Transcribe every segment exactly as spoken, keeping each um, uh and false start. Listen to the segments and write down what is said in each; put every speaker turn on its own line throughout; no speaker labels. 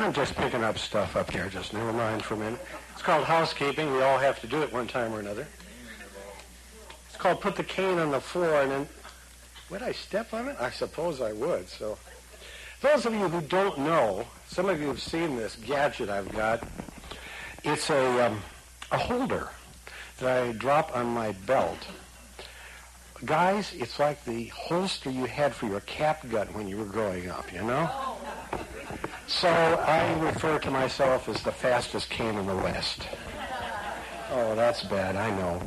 I'm just picking up stuff up here. Just never mind for a minute. It's called housekeeping. We all have to do it one time or another. It's called put the cane on the floor, and then, would I step on it? I suppose I would. So, those of you who don't know, some of you have seen this gadget I've got. It's a um, a holder that I drop on my belt. Guys, it's like the holster you had for your cap gun when you were growing up, you know? So I refer to myself as the fastest cane in the West. Oh, that's bad, I know.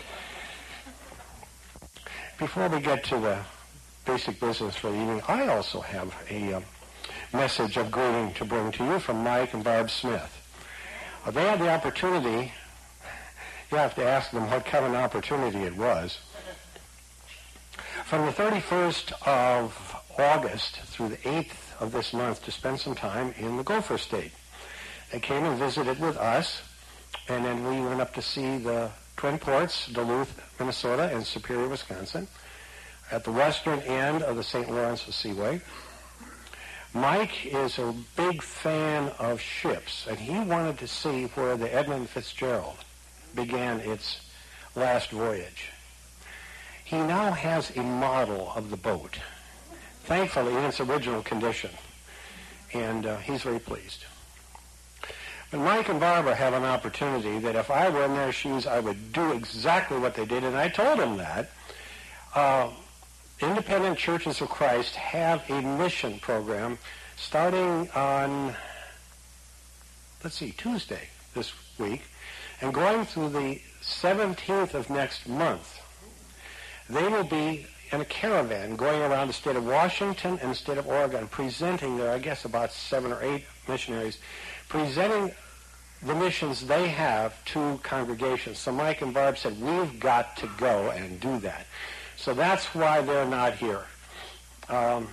Before we get to the basic business for the evening, I also have a uh, message of greeting to bring to you from Mike and Barb Smith. Uh, they had the opportunity, you have to ask them what kind of an opportunity it was. From the thirty-first of August through the eighth of this month to spend some time in the Gopher State. They came and visited with us, and then we went up to see the Twin Ports, Duluth, Minnesota, and Superior, Wisconsin, at the western end of the Saint Lawrence Seaway. Mike is a big fan of ships, and he wanted to see where the Edmund Fitzgerald began its last voyage. He now has a model of the boat, thankfully in its original condition, and uh, he's very pleased. But Mike and Barbara have an opportunity that if I were in their shoes, I would do exactly what they did, and I told them that. Uh, Independent Churches of Christ have a mission program starting on, let's see, Tuesday this week, and going through the seventeenth of next month. They will be in a caravan going around the state of Washington and the state of Oregon, presenting there, I guess, about seven or eight missionaries, presenting the missions they have to congregations. So Mike and Barb said, we've got to go and do that. So that's why they're not here. Um,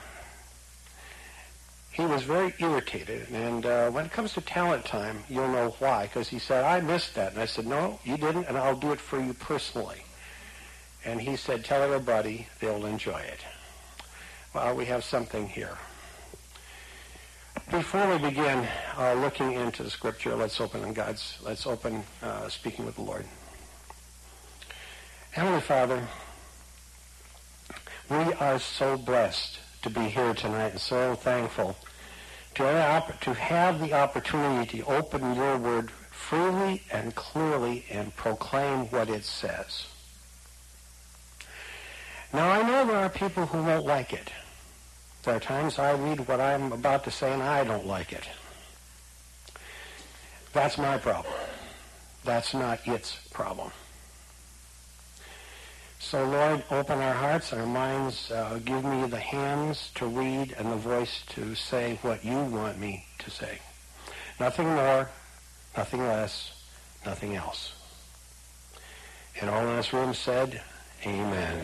he was very irritated, and uh, when it comes to talent time, you'll know why, because he said, I missed that. And I said, no, you didn't, and I'll do it for you personally. And he said, tell everybody they'll enjoy it. Well, we have something here. Before we begin uh, looking into the scripture, let's open in God's, let's open uh, speaking with the Lord. Heavenly Father, we are so blessed to be here tonight and so thankful to have, to have the opportunity to open your word freely and clearly and proclaim what it says. Now, I know there are people who won't like it. There are times I read what I'm about to say and I don't like it. That's my problem. That's not its problem. So, Lord, open our hearts, our minds. Uh, give me the hands to read and the voice to say what you want me to say. Nothing more, nothing less, nothing else. And all in this room said, amen.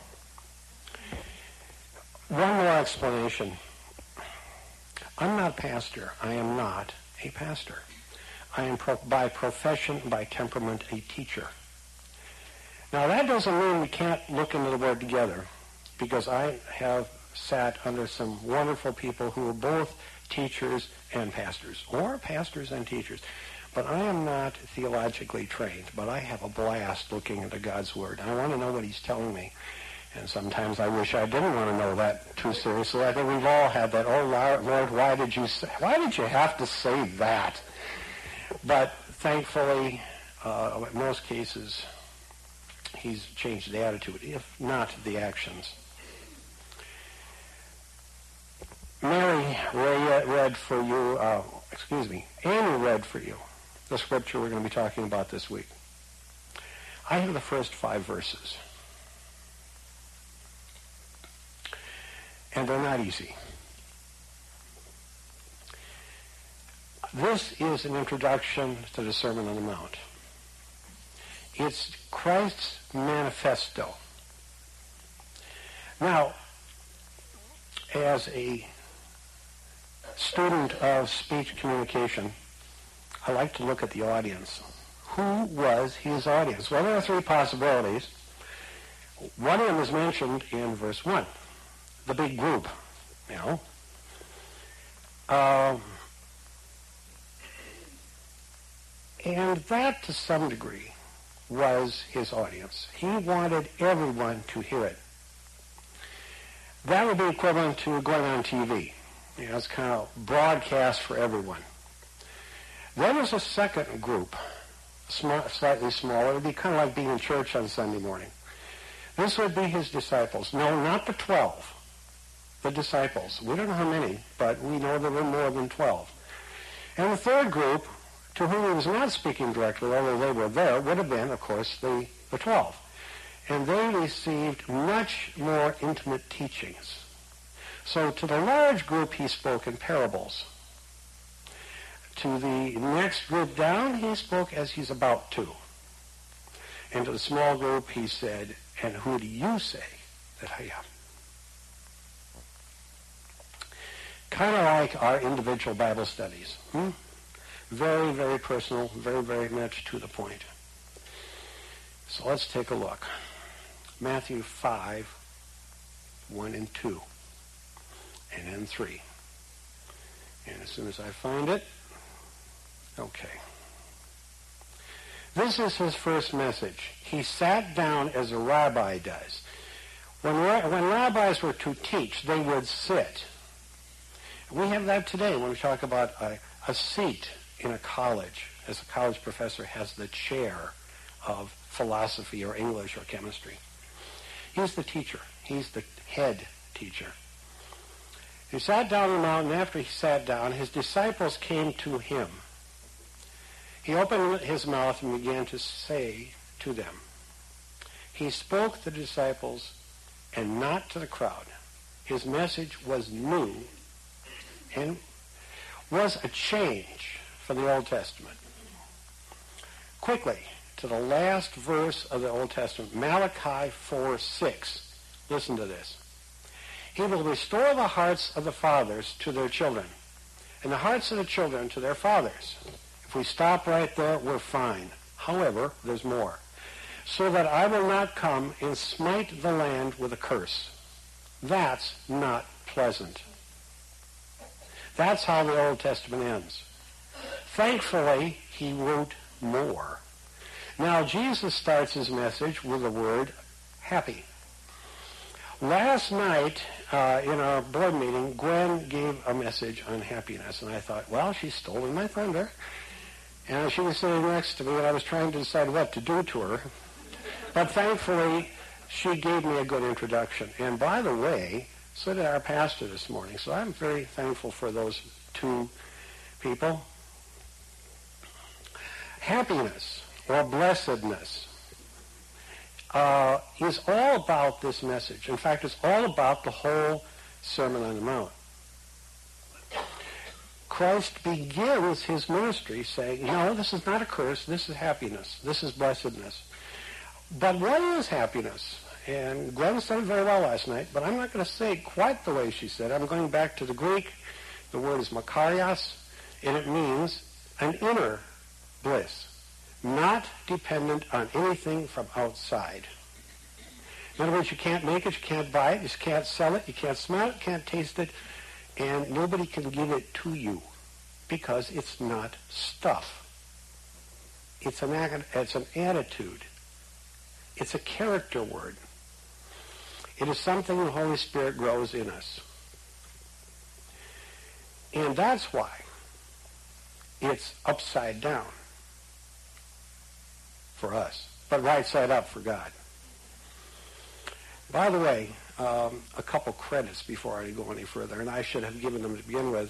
One more explanation. I'm not a pastor. I am not a pastor. I am pro- by profession, by temperament, a teacher. Now, that doesn't mean we can't look into the Word together, because I have sat under some wonderful people who are both teachers and pastors, or pastors and teachers. But I am not theologically trained, but I have a blast looking into God's Word. I want to know what He's telling me. And sometimes I wish I didn't want to know that too seriously. I think we've all had that. Oh, Lord, why did you say, why did you have to say that? But thankfully, uh, in most cases, He's changed the attitude, if not the actions. Mary read for you, uh, excuse me, Amy read for you the scripture we're going to be talking about this week. I have the first five verses. And they're not easy. This is an introduction to the Sermon on the Mount. It's Christ's manifesto. Now, as a student of speech communication, I like to look at the audience. Who was his audience? Well, there are three possibilities. One of them is mentioned in verse one. The big group, you know. Uh, And that, to some degree, was his audience. He wanted everyone to hear it. That would be equivalent to going on T V. You know, it's kind of broadcast for everyone. Then there's a second group, small, slightly smaller. It would be kind of like being in church on Sunday morning. This would be his disciples. No, not the twelve. The disciples. We don't know how many, but we know there were more than twelve. And the third group, to whom he was not speaking directly, although they were there, would have been, of course, the, the twelve. And they received much more intimate teachings. So to the large group, he spoke in parables. To the next group down, he spoke as he's about to. And to the small group, he said, "And who do you say that I am?" Kind of like our individual Bible studies. Hmm? Very, very personal, very, very much to the point. So let's take a look. Matthew five, one and two, and then three. And as soon as I find it, okay. This is his first message. He sat down as a rabbi does. When, when rabbis were to teach, they would sit. We have that today when we talk about a, a seat in a college, as a college professor has the chair of philosophy or English or chemistry. He's the teacher. He's the head teacher. He sat down on the mountain. After he sat down, his disciples came to him. He opened his mouth and began to say to them. He spoke to the disciples and not to the crowd. His message was new and was a change from the Old Testament. Quickly, to the last verse of the Old Testament, Malachi four six. Listen to this. He will restore the hearts of the fathers to their children, and the hearts of the children to their fathers. If we stop right there, we're fine. However, there's more. So that I will not come and smite the land with a curse. That's not pleasant. That's how the Old Testament ends. Thankfully, he wrote more. Now, Jesus starts his message with the word happy. Last night, uh, in our board meeting, Gwen gave a message on happiness, and I thought, well, she's stolen my thunder. And she was sitting next to me, and I was trying to decide what to do to her. But thankfully, she gave me a good introduction. And by the way, so did our pastor this morning. So I'm very thankful for those two people. Happiness or blessedness uh, is all about this message. In fact, it's all about the whole Sermon on the Mount. Christ begins his ministry saying, no, this is not a curse, this is happiness, this is blessedness. But what is happiness? And Gwen said it very well last night, but I'm not going to say it quite the way she said it. I'm going back to the Greek. The word is makarios, and it means an inner bliss, not dependent on anything from outside. In other words, you can't make it, you can't buy it, you can't sell it, you can't smell it, you can't taste it, and nobody can give it to you because it's not stuff. It's an, it's an attitude. It's a character word. It is something the Holy Spirit grows in us. And that's why it's upside down for us, but right side up for God. By the way, um, a couple credits before I go any further, and I should have given them to begin with.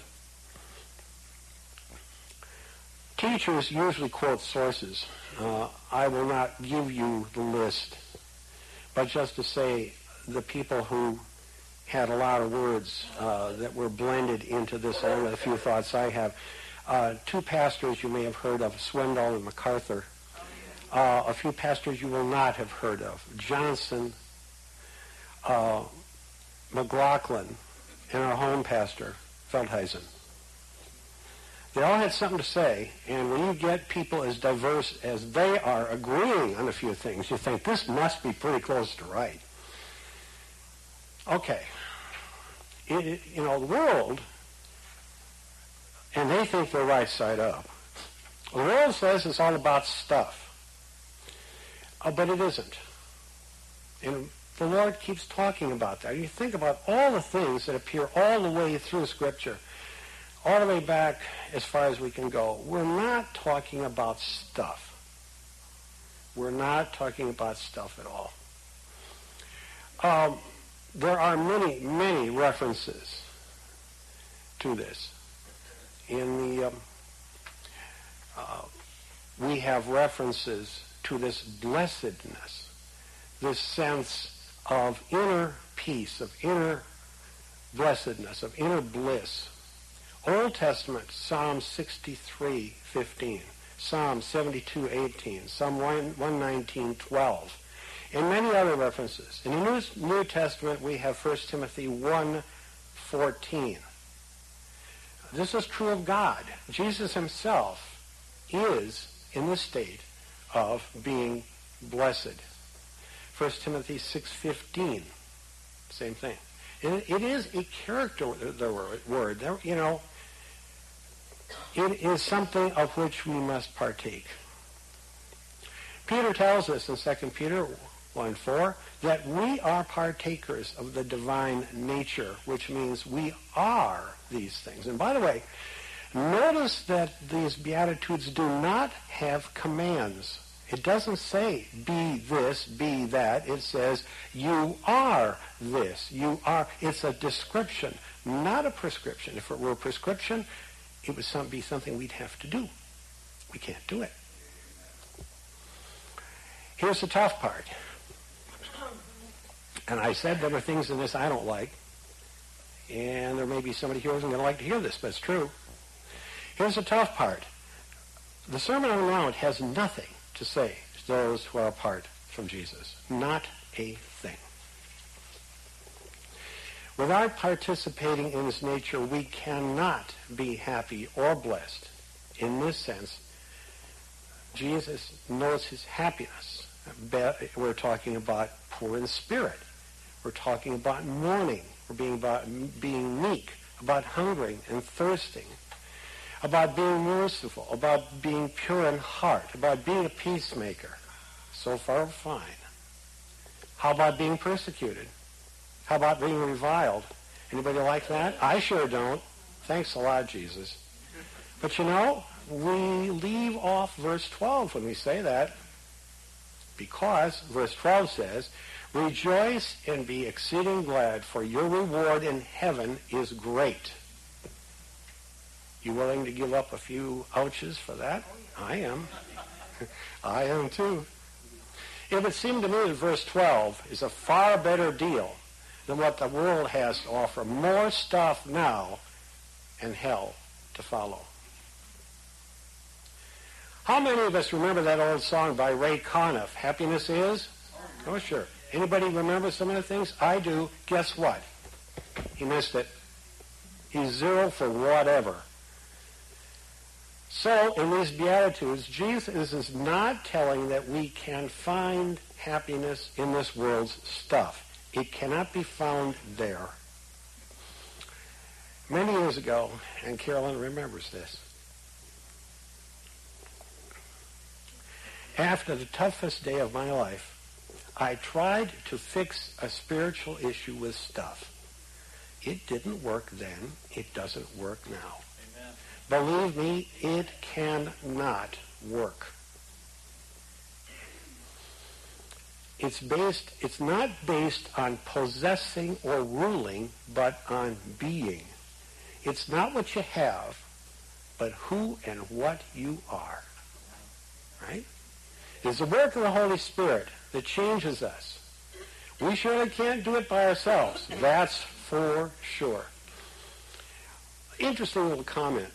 Teachers usually quote sources. Uh, I will not give you the list, but just to say the people who had a lot of words uh, that were blended into this, only a few thoughts I have. Uh, two pastors you may have heard of, Swindoll and MacArthur. Uh, a few pastors you will not have heard of, Johnson, uh, McLaughlin, and our home pastor, Feldheisen. They all had something to say, and when you get people as diverse as they are agreeing on a few things, you think this must be pretty close to right. Okay. It, it, you know, the world, and they think they're right side up. The world says it's all about stuff. Uh, but it isn't. And the Lord keeps talking about that. You think about all the things that appear all the way through Scripture, all the way back as far as we can go. We're not talking about stuff. We're not talking about stuff at all. Um, there are many, many references to this. In the, um, uh, we have references to this blessedness, this sense of inner peace, of inner blessedness, of inner bliss. Old Testament, Psalm sixty-three fifteen, Psalm seventy-two eighteen, Psalm one nineteen twelve, and many other references. In the New, New Testament, we have First Timothy one fourteen. This is true of God. Jesus himself is in the state of being blessed. First Timothy six fifteen, same thing. It, it is a character the word. You know, it is something of which we must partake. Peter tells us in Second Peter one four that we are partakers of the divine nature, which means we are these things. And by the way, notice that these Beatitudes do not have commands. It doesn't say, be this, be that. It says, you are this. You are. It's a description, not a prescription. If it were a prescription, it would some, be something we'd have to do. We can't do it. Here's the tough part. And I said there are things in this I don't like. And there may be somebody here who isn't going to like to hear this, but it's true. Here's the tough part. The Sermon on the Mount has nothing to say to those who are apart from Jesus. Not a thing. Without participating in his nature, we cannot be happy or blessed. In this sense, Jesus knows his happiness. We're talking about poor in spirit. We're talking about mourning. We're being about being meek, about hungering and thirsting, about being merciful, about being pure in heart, about being a peacemaker. So far, fine. How about being persecuted? How about being reviled? Anybody like that? I sure don't. Thanks a lot, Jesus. But you know, we leave off verse twelve when we say that, because verse twelve says, rejoice and be exceeding glad, for your reward in heaven is great. You willing to give up a few ouches for that? I am. I am too. It would seem to me that verse twelve is a far better deal than what the world has to offer. More stuff now and hell to follow. How many of us remember that old song by Ray Conniff, Happiness Is? Oh, sure. Anybody remember some of the things? I do. Guess what? He missed it. He's zero for whatever. So, in these Beatitudes, Jesus is not telling that we can find happiness in this world's stuff. It cannot be found there. Many years ago, and Carolyn remembers this, after the toughest day of my life, I tried to fix a spiritual issue with stuff. It didn't work then. It doesn't work now. Amen. Believe me, it cannot work. It's based, it's not based on possessing or ruling, but on being. It's not what you have, but who and what you are. Right? It's the work of the Holy Spirit that changes us. We surely can't do it by ourselves. That's for sure. Interesting little comment.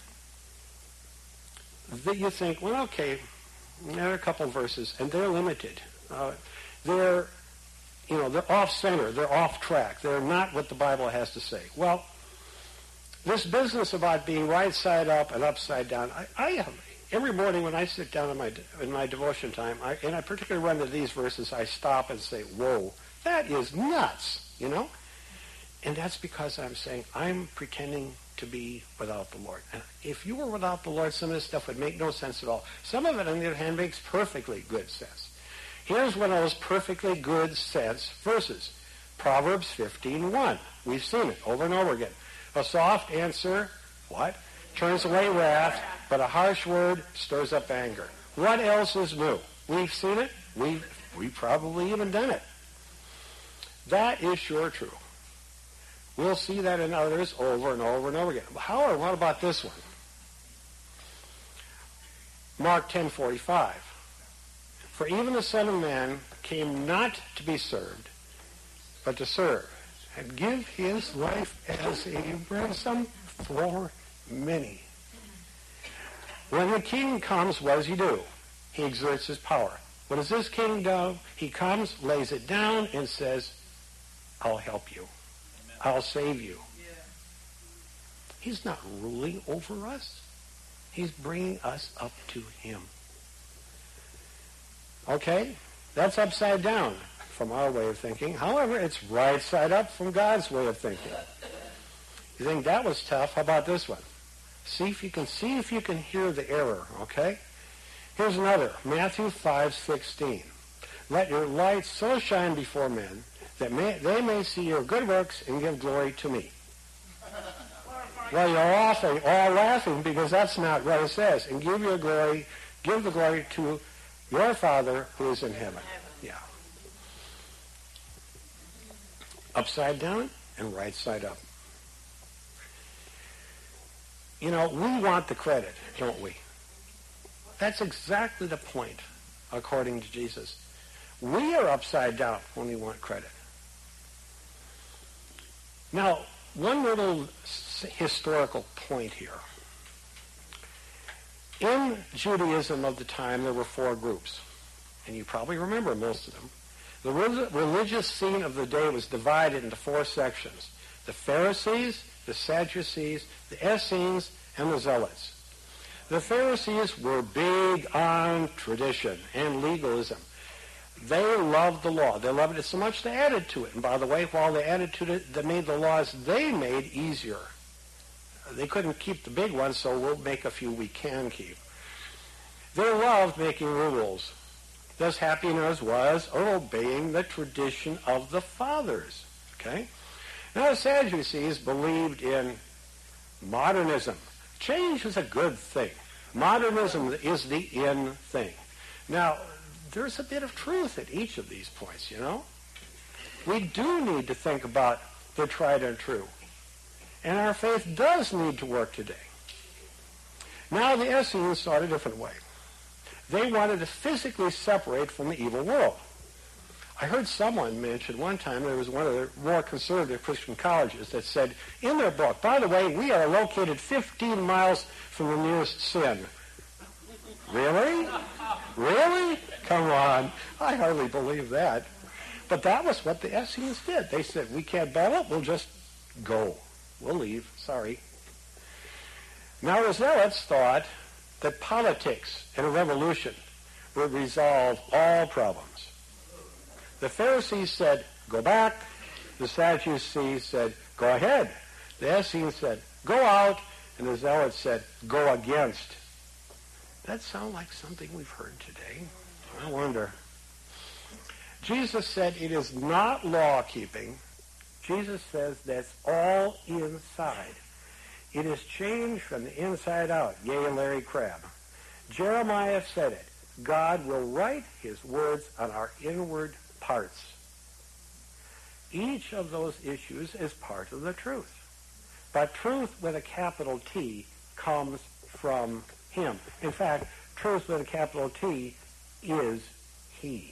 That you think, well, okay, there are a couple of verses, and they're limited. Uh, they're, you know, they're off center. They're off track. They're not what the Bible has to say. Well, this business about being right side up and upside down, I, I have. Every morning when I sit down in my in my devotion time, I, and I particularly run to these verses, I stop and say, whoa, that is nuts, you know? And that's because I'm saying I'm pretending to be without the Lord. And if you were without the Lord, some of this stuff would make no sense at all. Some of it, on the other hand, makes perfectly good sense. Here's one of those perfectly good sense verses. Proverbs fifteen one. We've seen it over and over again. A soft answer, what? Turns away wrath, but a harsh word stirs up anger. What else is new? We've seen it. We've, we've probably even done it. That is sure true. We'll see that in others over and over and over again. However, what about this one? Mark ten forty-five. For even the Son of Man came not to be served, but to serve, and give his life as a ransom for many. When the king comes, what does he do? He exerts his power. What does this king do? He comes, lays it down, and says, I'll help you. I'll save you. Yeah. He's not ruling over us. He's bringing us up to him. Okay? That's upside down from our way of thinking. However, it's right side up from God's way of thinking. You think that was tough? How about this one? See if you can see if you can hear the error, okay? Here's another. Matthew five sixteen. Let your light so shine before men that may, they may see your good works and give glory to me. Well, you're all, all laughing because that's not what it says. And give your glory, give the glory to your Father who is in heaven. Yeah. Upside down and right side up. You know, we want the credit, don't we? That's exactly the point, according to Jesus. We are upside down when we want credit. Now, one little historical point here. In Judaism of the time, there were four groups, and you probably remember most of them. The religious scene of the day was divided into four sections. The Pharisees, the Sadducees, the Essenes, and the Zealots. The Pharisees were big on tradition and legalism. They loved the law. They loved it so much they added to it. And by the way, while they added to it, they made the laws they made easier. They couldn't keep the big ones, so we'll make a few we can keep. They loved making rules. Thus happiness was obeying the tradition of the fathers. Okay? Now the Sadducees believed in modernism. Change is a good thing. Modernism is the in thing. Now, there's a bit of truth at each of these points, you know. We do need to think about the tried and true. And our faith does need to work today. Now the Essenes saw it a different way. They wanted to physically separate from the evil world. I heard someone mention one time, there was one of the more conservative Christian colleges that said in their book, by the way, we are located fifteen miles from the nearest sin. Really? Really? Come on. I hardly believe that. But that was what the Essenes did. They said, we can't battle, we'll just go. We'll leave. Sorry. Now the Zealots thought that politics and a revolution would resolve all problems. The Pharisees said, go back. The Sadducees said, go ahead. The Essenes said, go out. And the Zealots said, go against. That sound like something we've heard today? I wonder. Jesus said it is not law-keeping. Jesus says that's all inside. It is changed from the inside out. Yea, Larry Crabb. Jeremiah said it. God will write his words on our inward parts. Each of those issues is part of the truth. But truth with a capital T comes from him. In fact, truth with a capital T is he.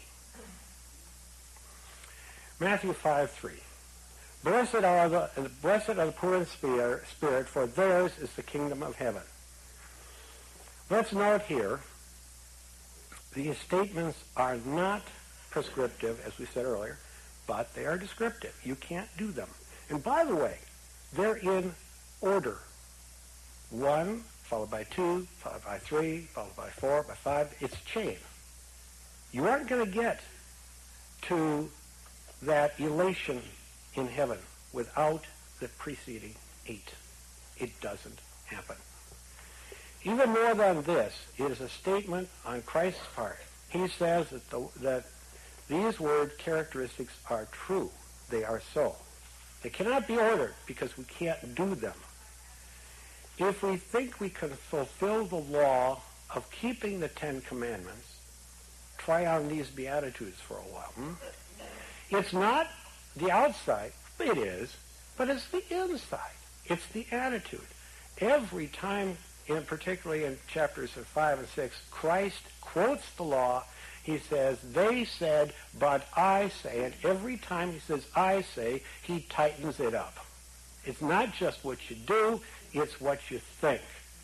Matthew five three. Blessed are the blessed are the poor in spirit, for theirs is the kingdom of heaven. Let's note here, these statements are not prescriptive, as we said earlier, but they are descriptive. You can't do them. And by the way, they're in order. One, followed by two, followed by three, followed by four, by five. It's a chain. You aren't going to get to that elation in heaven without the preceding eight. It doesn't happen. Even more than this, it is a statement on Christ's part. He says that, the, that these word characteristics are true. They are so. They cannot be ordered because we can't do them. If we think we can fulfill the law of keeping the Ten Commandments, try on these Beatitudes for a while. Hmm? It's not the outside, it is, but it's the inside. It's the attitude. Every time, in particularly in chapters five and six, Christ quotes the law. He says, they said, but I say. And every time he says, I say, he tightens it up. It's not just what you do, it's what you think.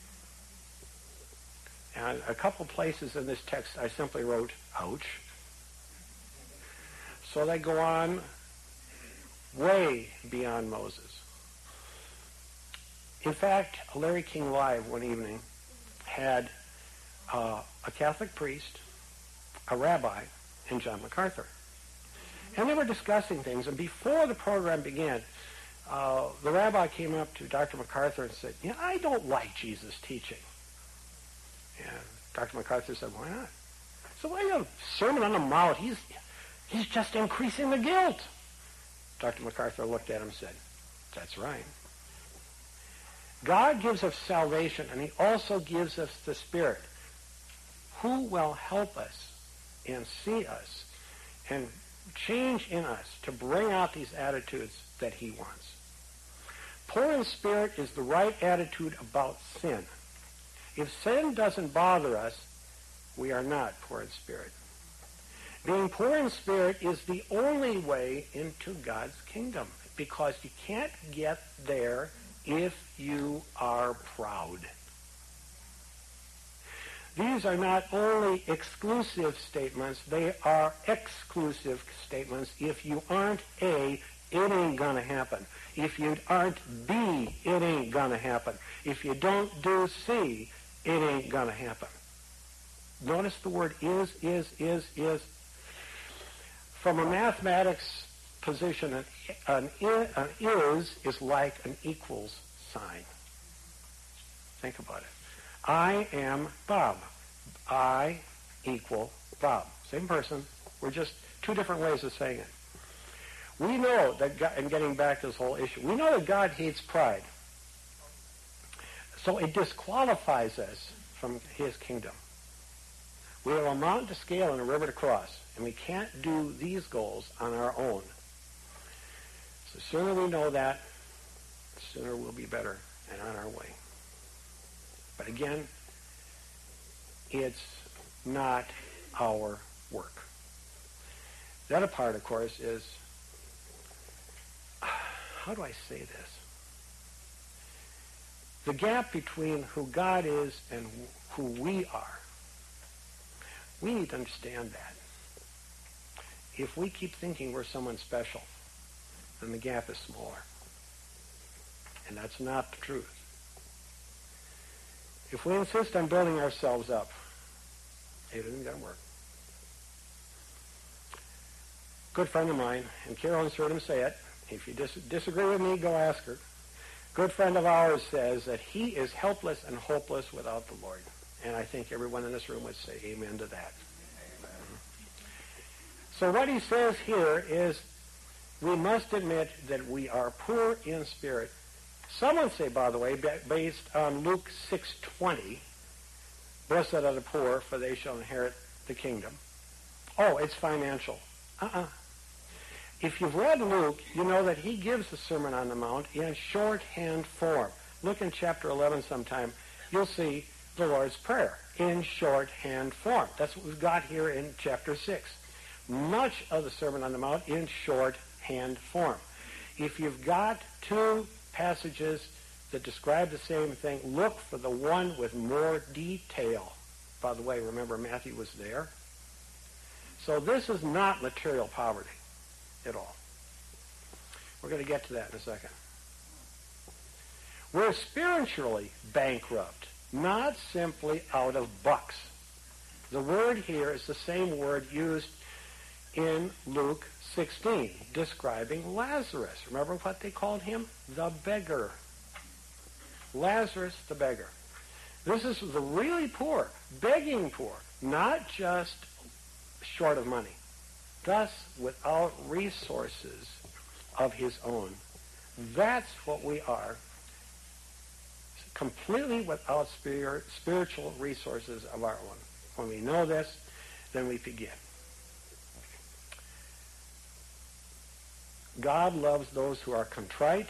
And a couple places in this text I simply wrote, ouch. So they go on way beyond Moses. In fact, Larry King Live one evening had uh, a Catholic priest, a rabbi, and John MacArthur. And they were discussing things, and before the program began, uh, the rabbi came up to Doctor MacArthur and said, you know, I don't like Jesus' teaching. And Doctor MacArthur said, why not? So, well, you know, Sermon on the Mount, he's, he's just increasing the guilt. Doctor MacArthur looked at him and said, that's right. God gives us salvation, and he also gives us the Spirit, who will help us and see us and change in us to bring out these attitudes that he wants. Poor in spirit is the right attitude about sin. If sin doesn't bother us, we are not poor in spirit. Being poor in spirit is the only way into God's kingdom, because you can't get there if you are proud. These are not only exclusive statements, they are exclusive statements. If you aren't A, it ain't going to happen. If you aren't B, it ain't going to happen. If you don't do C, it ain't going to happen. Notice the word is, is, is, is. From a mathematics position, an, an, an is is like an equals sign. Think about it. I am Bob. I equal Bob. Same person. We're just two different ways of saying it. We know that God, and getting back to this whole issue, we know that God hates pride. So it disqualifies us from his kingdom. We have a mountain to scale and a river to cross, and we can't do these goals on our own. So the sooner we know that, the sooner we'll be better and on our way. But again, it's not our work. The other part, of course, is, how do I say this? The gap between who God is and who we are. We need to understand that. If we keep thinking we're someone special, then the gap is smaller. And that's not the truth. If we insist on building ourselves up, it isn't going to work. Good friend of mine, and Carolyn's heard him say it. If you dis- disagree with me, go ask her. Good friend of ours says that he is helpless and hopeless without the Lord. And I think everyone in this room would say amen to that. Amen. So what he says here is we must admit that we are poor in spirit. Some would say, by the way, based on Luke six twenty, blessed are the poor, for they shall inherit the kingdom. Oh, it's financial. Uh-uh. If you've read Luke, you know that he gives the Sermon on the Mount in shorthand form. Look in chapter eleven sometime. You'll see the Lord's Prayer in shorthand form. That's what we've got here in chapter six. Much of the Sermon on the Mount in shorthand form. If you've got two passages that describe the same thing, look for the one with more detail. By the way, remember Matthew was there. So this is not material poverty at all. We're going to get to that in a second. We're spiritually bankrupt, not simply out of bucks. The word here is the same word used in Luke sixteen, describing Lazarus. Remember what they called him? The beggar. Lazarus the beggar. This is the really poor, begging poor, not just short of money, thus without resources of his own. That's what we are, completely without spirit, spiritual resources of our own. When we know this, then we begin. God loves those who are contrite.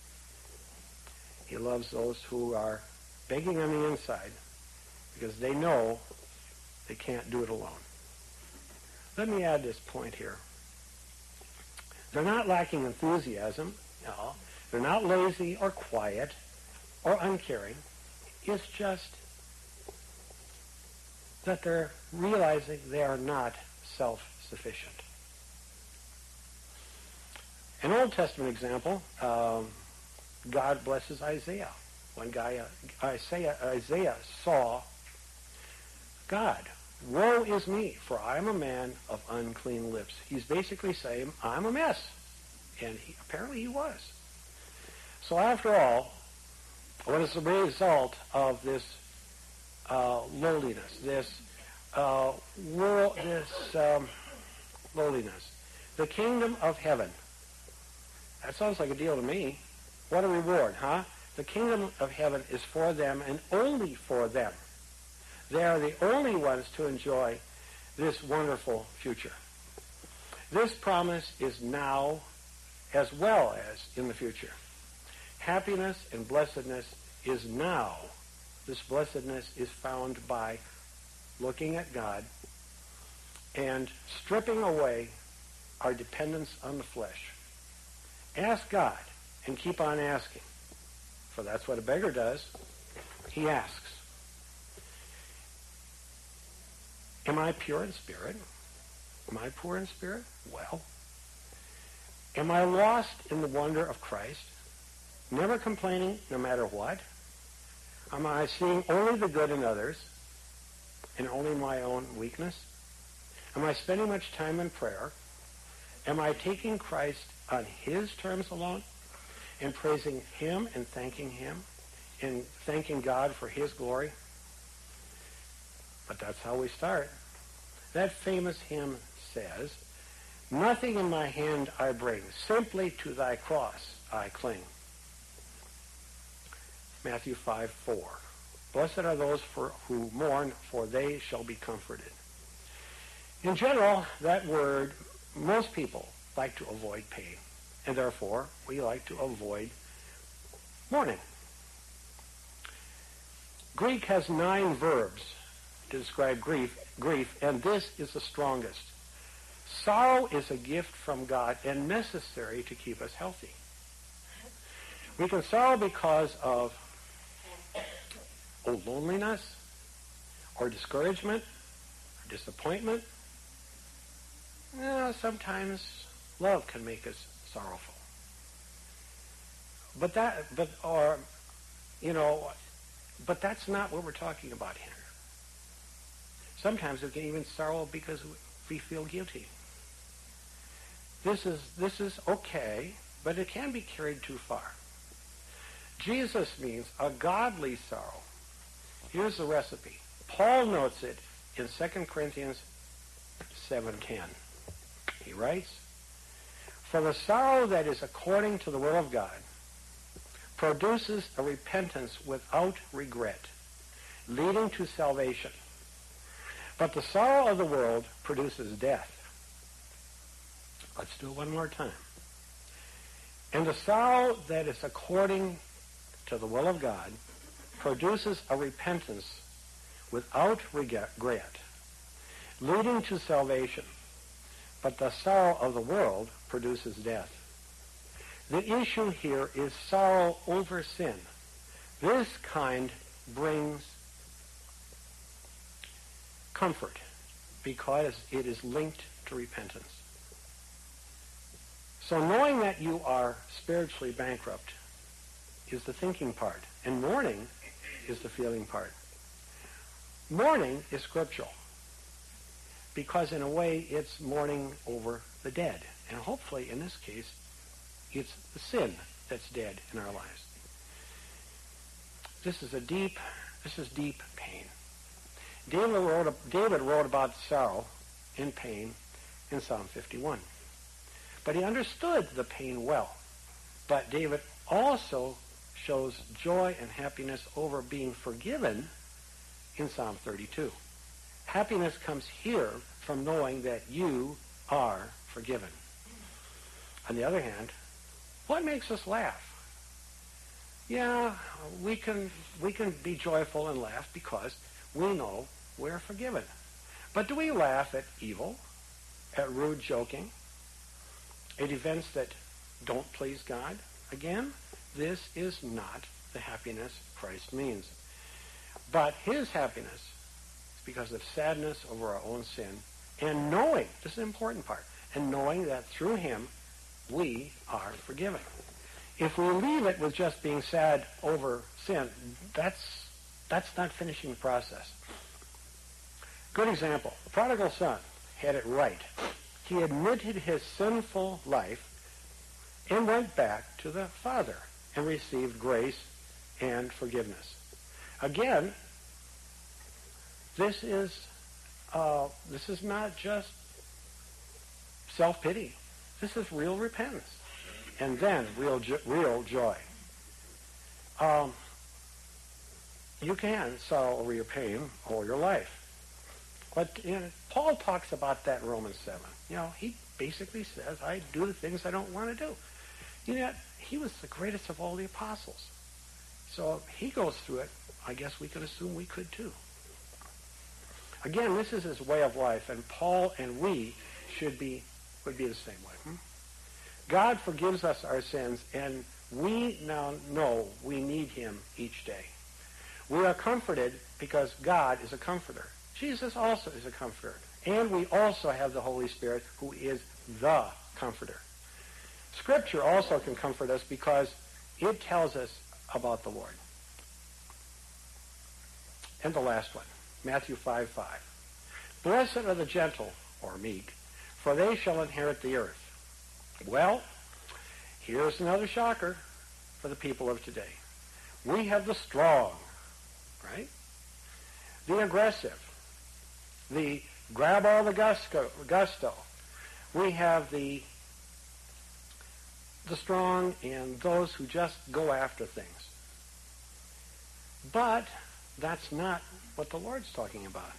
He loves those who are begging on the inside because they know they can't do it alone. Let me add this point here. They're not lacking enthusiasm. No. They're not lazy or quiet or uncaring. It's just that they're realizing they are not self-sufficient. An Old Testament example, um, God blesses Isaiah. One guy, uh, Isaiah, Isaiah saw God. Woe is me, for I am a man of unclean lips. He's basically saying, I'm a mess. And he, apparently he was. So after all, what is the result of this uh, lowliness, this uh, world, this um, lowliness? The kingdom of heaven. That sounds like a deal to me. What a reward, huh? The kingdom of heaven is for them and only for them. They are the only ones to enjoy this wonderful future. This promise is now as well as in the future. Happiness and blessedness is now. This blessedness is found by looking at God and stripping away our dependence on the flesh. Ask God and keep on asking, for that's what a beggar does. He asks. Am I pure in spirit? Am I poor in spirit? Well. Am I lost in the wonder of Christ? Never complaining no matter what? Am I seeing only the good in others and only my own weakness? Am I spending much time in prayer? Am I taking Christ on his terms alone and praising him and thanking him and thanking God for his glory? But that's how we start. That famous hymn says, nothing in my hand I bring, simply to thy cross I cling. Matthew five four. Blessed are those for, who mourn, for they shall be comforted. In general, that word, most people like to avoid pain, and therefore we like to avoid mourning. Greek has nine verbs to describe grief, grief, and this is the strongest. Sorrow is a gift from God and necessary to keep us healthy. We can sorrow because of oh, loneliness, or discouragement, or disappointment. Yeah, sometimes love can make us sorrowful. But that, but or, you know, but that's not what we're talking about here. Sometimes we can even sorrow because we feel guilty. This is this is okay, but it can be carried too far. Jesus means a godly sorrow. Here's the recipe. Paul notes it in Second Corinthians seven ten. He writes, for the sorrow that is according to the will of God produces a repentance without regret, leading to salvation. But the sorrow of the world produces death. Let's do it one more time. And the sorrow that is according to the will of God produces a repentance without regret, leading to salvation. But the sorrow of the world produces death. The issue here is sorrow over sin. This kind brings comfort because it is linked to repentance. So knowing that you are spiritually bankrupt is the thinking part, and mourning is the feeling part. Mourning is scriptural because in a way it's mourning over the dead. And hopefully in this case it's the sin that's dead in our lives. this is a deep, this is deep pain. David wrote, David wrote about sorrow and pain in Psalm fifty-one. But he understood the pain well. But David also shows joy and happiness over being forgiven in Psalm thirty-two. Happiness comes here from knowing that you are forgiven. On the other hand, what makes us laugh? Yeah, we can we can be joyful and laugh because we know we're forgiven. But do we laugh at evil, at rude joking, at events that don't please God? Again, this is not the happiness Christ means. But his happiness is because of sadness over our own sin and knowing, this is an important part, and knowing that through him we are forgiven. If we leave it with just being sad over sin, that's that's not finishing the process. Good example. The prodigal son had it right. He admitted his sinful life and went back to the Father and received grace and forgiveness. Again, this is uh, this is not just self-pity. This is real repentance. And then real jo- real joy. Um, you can sorrow over your pain or your life. But you know, Paul talks about that in Romans seven. You know, he basically says, I do the things I don't want to do. You know, he was the greatest of all the apostles. So if he goes through it, I guess we could assume we could too. Again, this is his way of life, and Paul and we should be would be the same way. Hmm? God forgives us our sins, and we now know we need him each day. We are comforted because God is a comforter. Jesus also is a comforter. And we also have the Holy Spirit, who is the comforter. Scripture also can comfort us because it tells us about the Lord. And the last one, Matthew five five. Blessed are the gentle, or meek, for they shall inherit the earth. Well, here's another shocker for the people of today. We have the strong, right? The aggressive, the grab all the gusto. gusto. We have the the strong and those who just go after things. But that's not what the Lord's talking about.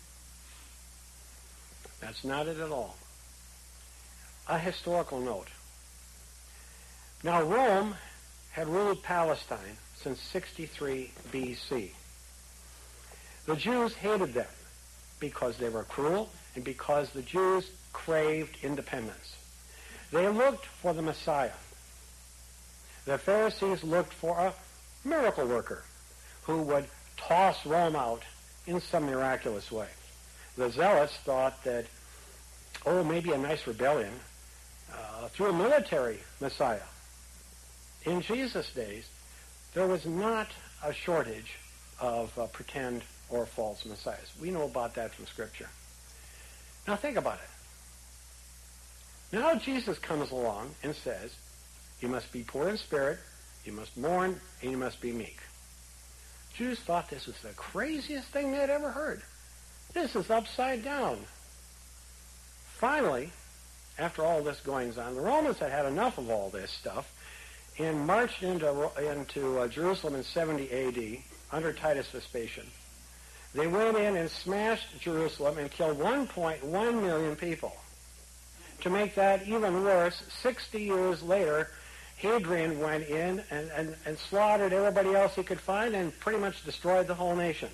That's not it at all. A historical note. Now, Rome had ruled Palestine since sixty-three B C. The Jews hated them because they were cruel and because the Jews craved independence. They looked for the Messiah. The Pharisees looked for a miracle worker who would toss Rome out in some miraculous way. The Zealots thought that, oh, maybe a nice rebellion uh, through a military Messiah. In Jesus' days, there was not a shortage of uh, pretend or false messiahs. We know about that from Scripture. Now think about it. Now Jesus comes along and says, you must be poor in spirit, you must mourn, and you must be meek. Jews thought this was the craziest thing they'd ever heard. This is upside down. Finally, after all this goings on, the Romans had had enough of all this stuff and marched into, into uh, Jerusalem in seventy A D under Titus Vespasian. They went in and smashed Jerusalem and killed one point one million people. To make that even worse, sixty years later, Hadrian went in and, and, and slaughtered everybody else he could find and pretty much destroyed the whole nation.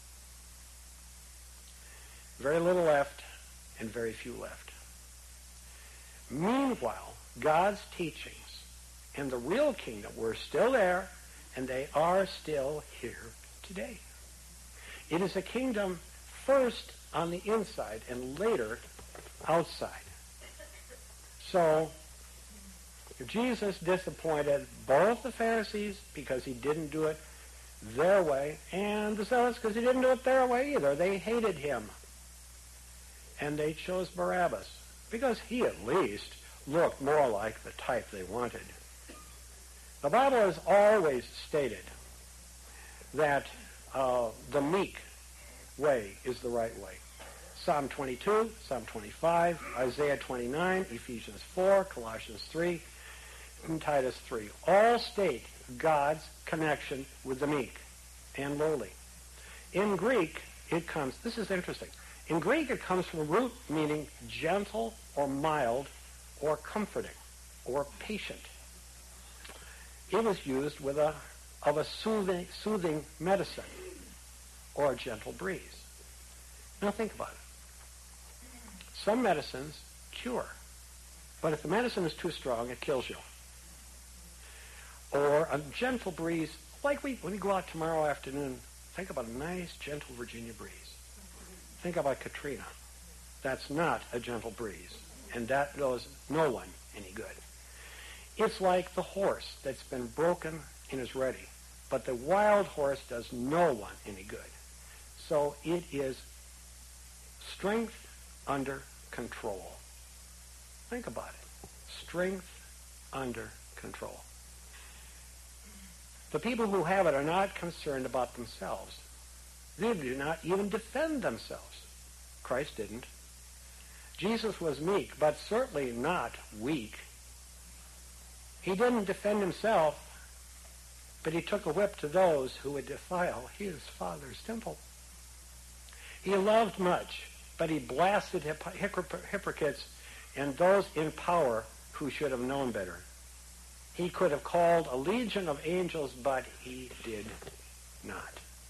Very little left and very few left. Meanwhile, God's teachings and the real kingdom were still there, and they are still here today. It is a kingdom first on the inside and later outside. So, Jesus disappointed both the Pharisees because he didn't do it their way, and the Zealots because he didn't do it their way either. They hated him. And they chose Barabbas because he at least looked more like the type they wanted. The Bible has always stated that uh, the meek way is the right way. Psalm twenty-two, Psalm twenty-five, Isaiah twenty-nine, Ephesians four, Colossians three, and Titus three. All state God's connection with the meek and lowly. In Greek, it comes, this is interesting. In Greek, it comes from a root meaning gentle or mild or comforting or patient. It was used with a of a soothing, soothing medicine or a gentle breeze. Now think about it. Some medicines cure, but if the medicine is too strong, it kills you. Or a gentle breeze, like we, when you go out tomorrow afternoon, think about a nice, gentle Virginia breeze. Think about Katrina. That's not a gentle breeze, and that does no one any good. It's like the horse that's been broken and is ready, but the wild horse does no one any good. So it is strength under control. Think about it. Strength under control. The people who have it are not concerned about themselves. They do not even defend themselves. Christ didn't. Jesus was meek, but certainly not weak. He didn't defend himself, but he took a whip to those who would defile his Father's temple. He loved much, but he blasted hypocrites and those in power who should have known better. He could have called a legion of angels, but he did not.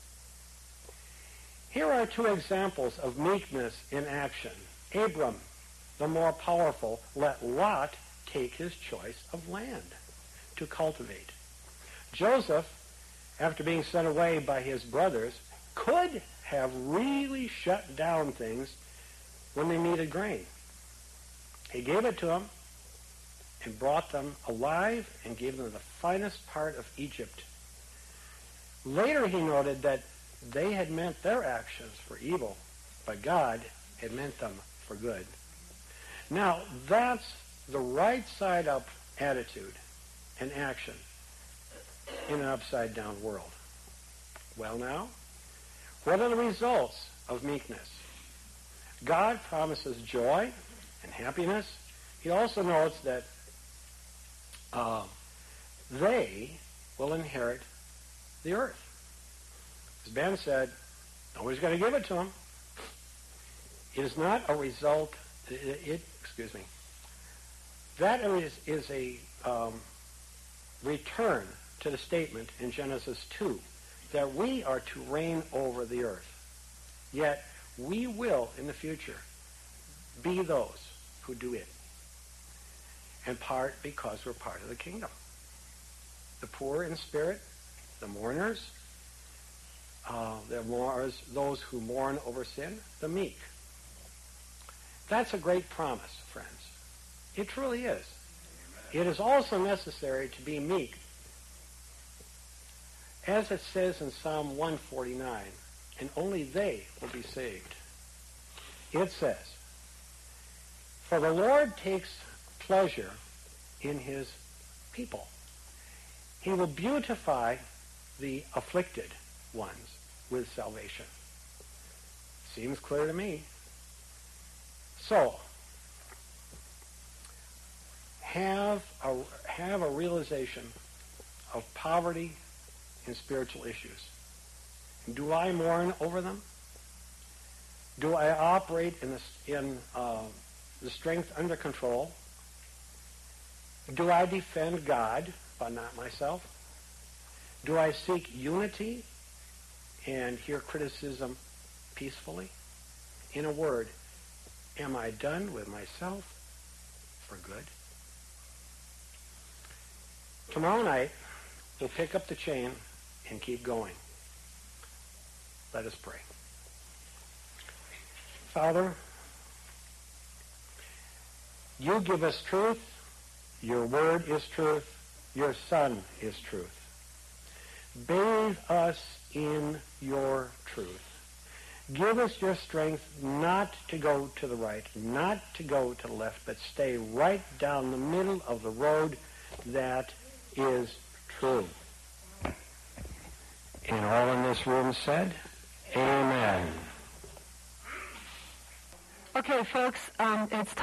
Here are two examples of meekness in action. Abram, the more powerful, let Lot take his choice of land to cultivate. Joseph, after being sent away by his brothers, could have really shut down things when they needed grain. He gave it to them and brought them alive and gave them the finest part of Egypt. Later he noted that they had meant their actions for evil, but God had meant them for good. Now, that's the right side up attitude and action in an upside-down world. Well now, what are the results of meekness? God promises joy and happiness. He also notes that uh, they will inherit the earth. As Ben said, nobody's going to give it to them. It is not a result, it, it excuse me, that is, is a um, return to the statement in Genesis two that we are to reign over the earth. Yet we will, in the future, be those who do it. In part because we're part of the kingdom. The poor in spirit, the mourners, uh, the mourners, those who mourn over sin, the meek. That's a great promise, friends. It truly is. It is also necessary to be meek. As it says in Psalm one forty-nine, and only they will be saved. It says, for the Lord takes pleasure in his people. He will beautify the afflicted ones with salvation. Seems clear to me. So, have a, have a realization of poverty and spiritual issues. Do I mourn over them? Do I operate in, the, in uh, the strength under control? Do I defend God, but not myself? Do I seek unity and hear criticism peacefully? In a word, am I done with myself for good? Tomorrow night, we'll pick up the chain and keep going. Let us pray. Father, you give us truth. Your word is truth. Your Son is truth. Bathe us in your truth. Give us your strength not to go to the right, not to go to the left, but stay right down the middle of the road that is true. And all in this room said, Amen.
Okay, folks, um, it's time.